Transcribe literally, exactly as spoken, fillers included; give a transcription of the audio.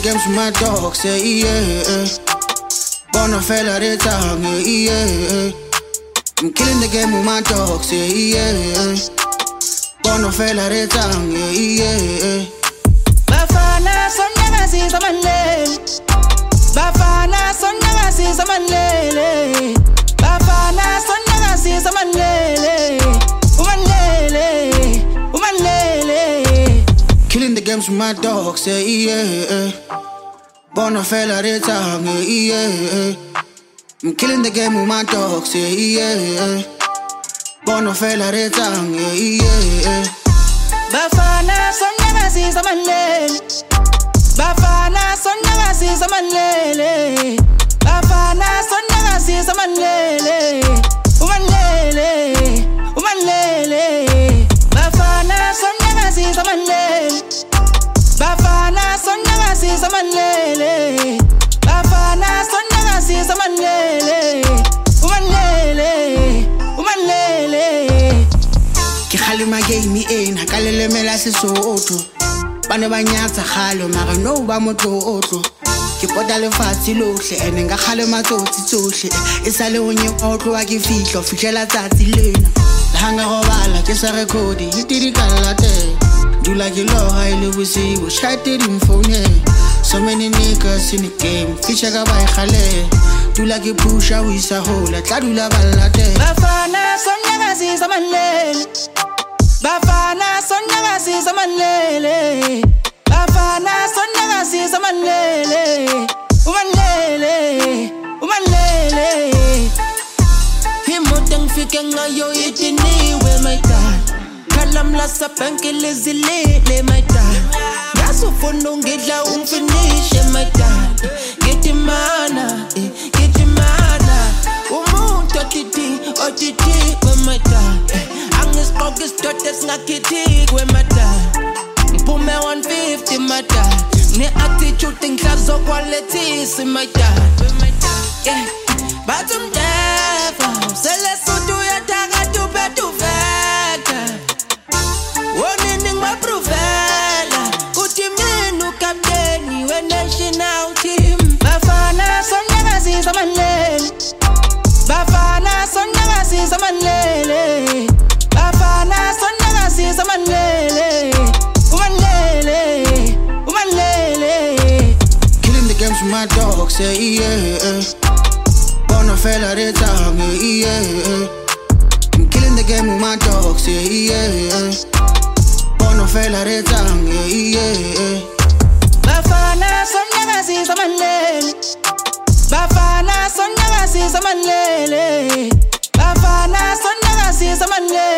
games with my dogs, yeah, yeah. Born a fella the tongue, yeah, yeah. I'm killing the game with my dogs, yeah, yeah. Born a fella the tongue, yeah, yeah. Bafana sonyaga siza manlele. Bafana sonyaga siza manlele. Bafana sonyaga siza manlele. Umanlele, umanlele. Killing the games with my dogs, yeah, yeah. Born a fella the tongue, yeah, yeah. I'm killing the game with my dogs, yeah, yeah. Born a fella the tongue, yeah, yeah. Bafana sonyaga siza manlele. Bafana sonyaga siza manlele. Bafana sonyaga siza manlele. Umanlele, umanlele. Bafana sonyaga siza manlele. Bafana sonyaga siza manlele. Bafana sonyaga siza manlele. Umanlele, umanlele. Ke khale ma game ena ka lelemela Sesotho. Bana ba nyatsa khalo mara no ba motlotlo. Ke pota le fatsi lohle ene nga khale matsotsi tsohle. E sale o nye otlo wa ke fihlo fihlela tsatsi lena. Hanga go bala ke sa record e tiri ka late. Dula ke loha ile bosigo chatted in phone. So many niggas in the game fisha ka ba khale. Dula ke pusha we sa hola tla dula balate. Bafana sonyaga siza manlele. Bafana sonyaga siza manlele. Bafana sonyaga siza manlele. Umanlele, umanlele. Himoteng fike ngayo itini we my dad. Kalam la sapanke lezilele my dad. Yaso fono ngidla umfinish my dad. Get him mana, get him mana. Umuntu otiti, otiti we my dad. Angis kogis totes ngakiti we my dad. Pume one fifty my dad. Ne attitude think class of quality see my dad. Yeah, but I'm never. So let's do ya taga to be to veka. One ending my profile. Kuti menu captain we national team. Bafana sonyaga siza manlele. Bafana sonyaga siza manlele. Bafana sonyaga siza manlele. Umanlele, umanlele. Killing the games with my dogs, yeah, yeah. Born a fella the tongue, yeah, yeah. I'm killing the game with my dogs, yeah, yeah. Born a fella the tongue, yeah, yeah. Bafana sonyaga siza manlele. Bafana sonyaga siza manlele. Bafana sonyaga siza manlele.